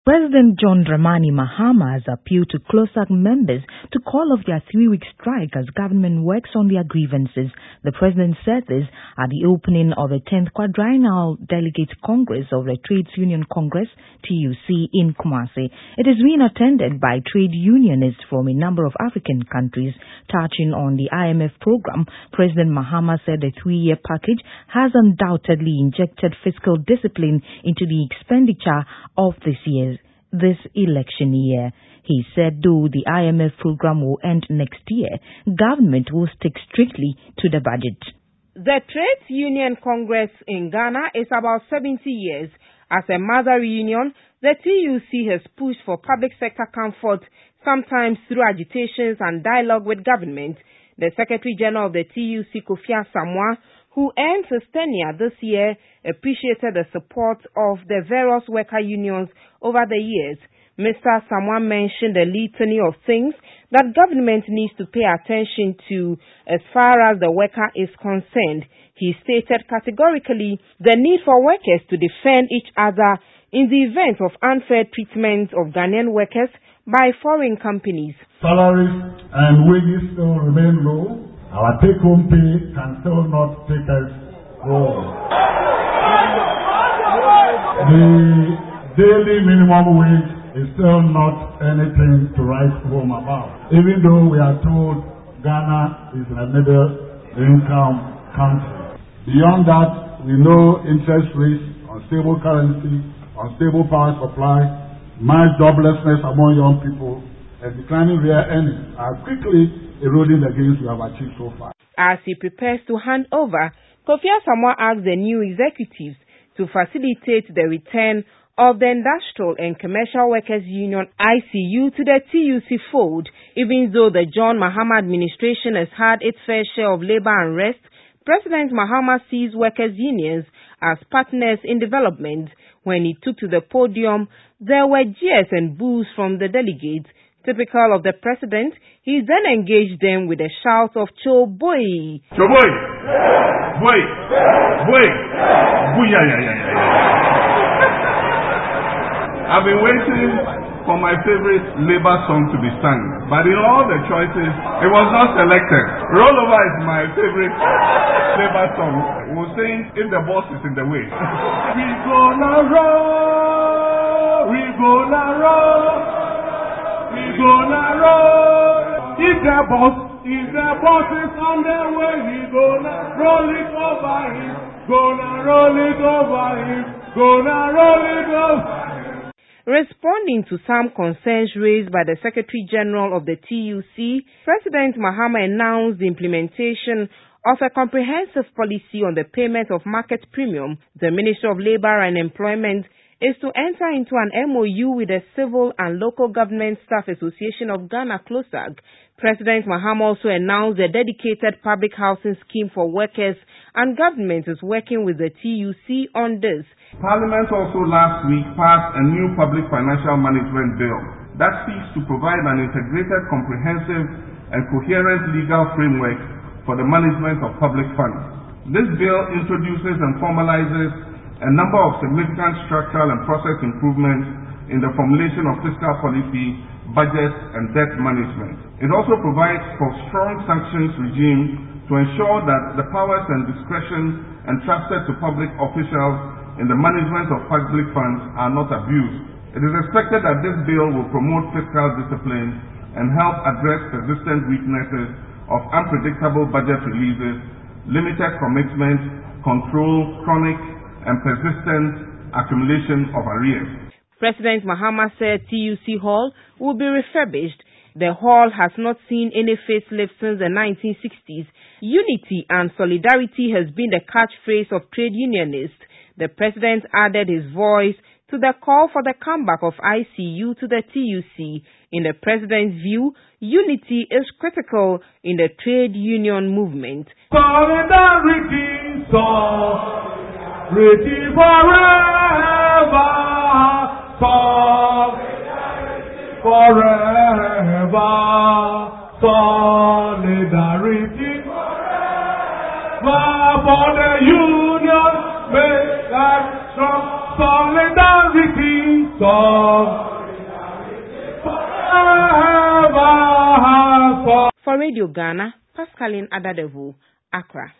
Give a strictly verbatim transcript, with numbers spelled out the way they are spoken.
President John Dramani Mahama has appealed to CLOSAG members to call off their three-week strike as government works on their grievances. The president said this at the opening of the tenth Quadrennial Delegate Congress of the Trades Union Congress, T U C, in Kumasi. It is being attended by trade unionists from a number of African countries. Touching on the I M F program, President Mahama said the three-year package has undoubtedly injected fiscal discipline into the expenditure of this year. This election year. He said though the I M F program will end next year, government will stick strictly to the budget. The Trades Union Congress in Ghana is about seventy years. As a mother union, the T U C has pushed for public sector comfort, sometimes through agitations and dialogue with government. The Secretary General of the T U C, Kofi Asamoah, who ends his tenure this year, appreciated the support of the various worker unions over the years. Mister Asamoah mentioned a litany of things that government needs to pay attention to as far as the worker is concerned. He stated categorically the need for workers to defend each other in the event of unfair treatment of Ghanaian workers by foreign companies. Salaries and wages still remain low. Our take-home pay can still not take us home. The daily minimum wage is still not anything to write home about. Even though we are told Ghana is a middle-income country. Beyond that, we know interest rates, unstable currency, unstable power supply, mass joblessness among young people, and declining real earnings are quickly eroding the gains we have achieved so far. As he prepares to hand over, Kofi Asamoah asked the new executives to facilitate the return of the Industrial and Commercial Workers Union I C U to the T U C fold. Even though the John Mahama administration has had its fair share of labor unrest, President Mahama sees workers' unions as partners in development. When he took to the podium, there were jeers and boos from the delegates. Typical of the president, he then engaged them with a shout of Cho Boy. Cho Boy! Boy! Boy! Booyah! Yeah, yeah, yeah. I've been waiting for my favorite labor song to be sung, but in all the choices, it was not selected. Rollover is my favorite labor song. We'll sing If the Boss is in the Way. We gonna roll, we gonna roll. We gonna roll. If the boss, if the boss is on the way, we gonna roll it over him. Gonna roll it over him. Gonna roll it over him. Responding to some concerns raised by the Secretary General of the T U C, President Mahama announced the implementation of a comprehensive policy on the payment of market premium. The Ministry of Labour and Employment is to enter into an M O U with the Civil and Local Government Staff Association of Ghana, CLOSAG. President Mahama also announced a dedicated public housing scheme for workers, and government is working with the T U C on this. Parliament also last week passed a new public financial management bill that seeks to provide an integrated, comprehensive and coherent legal framework for the management of public funds. This bill introduces and formalizes a number of significant structural and process improvements in the formulation of fiscal policy, budget, and debt management. It also provides for strong sanctions regime to ensure that the powers and discretion entrusted to public officials in the management of public funds are not abused. It is expected that this bill will promote fiscal discipline and help address persistent weaknesses of unpredictable budget releases, limited commitment, control, chronic and persistent accumulation of arrears. President Mahama said T U C Hall will be refurbished. The hall has not seen any facelift since the nineteen sixties. Unity and solidarity has been the catchphrase of trade unionists. The president added his voice to the call for the comeback of I C U to the T U C. In the president's view, unity is critical in the trade union movement. Solidarity, solidarity. Ready forever, solidarity forever, solidarity forever, for the union make us strong, solidarity, solidarity. For Radio Ghana, Pascaline Adadevu, Accra.